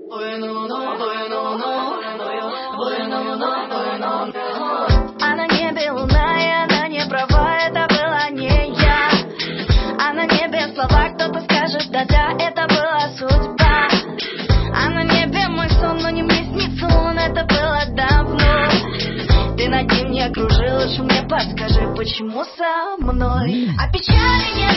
Она не белая, она не права, это была не я. А на небе слова, кто-то скажет, да-да, это была судьба. А на небе мой сон, но не мне снится он, это было давно. Ты над ним не окружил, лучше мне подскажи, почему со мной? А печали не